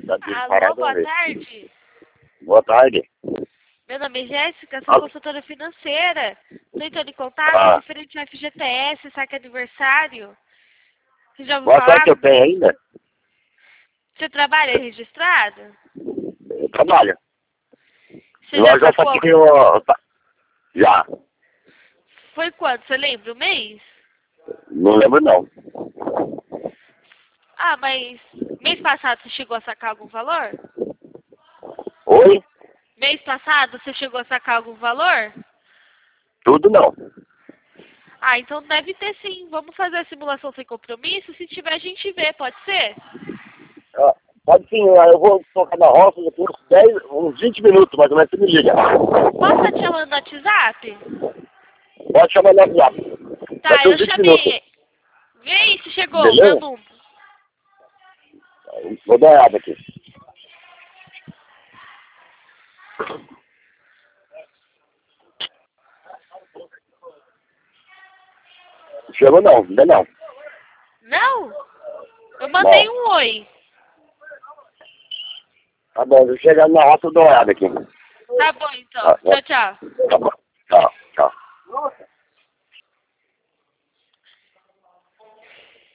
Alô, boa tarde. Boa tarde. Meu nome é Jéssica, sou consultora financeira. Estou entrando em contato referente ao FGTS, saque aniversário. Você já ouviu Boa falar? sorte eu tenho ainda? Você trabalha registrado? Eu trabalho. Você Eu já já sacou? saquei Já. Foi quando? Você lembra o mês? Não lembro não. Ah, mas mês passado você chegou a sacar algum valor? Oi? Mês passado você chegou a sacar algum valor? Tudo não. Ah, então deve ter sim. Vamos fazer a simulação sem compromisso? Se tiver, a gente vê, pode ser? Pode sim, eu vou tocar na roça daqui uns 20 minutos, mais ou menos, você me liga. Posso estar te chamando no WhatsApp? Pode chamar no WhatsApp. Tá, Daqui eu uns 20 chamei. minutos. Vê aí se chegou, meu Beleza? número. Vou dar uma olhada aqui. Chegou não, ainda não. Não? Eu mandei Não. um oi. Tá bom, eu chegar na roça eu dou uma olhada aqui. Tá bom, então. Tchau, tchau.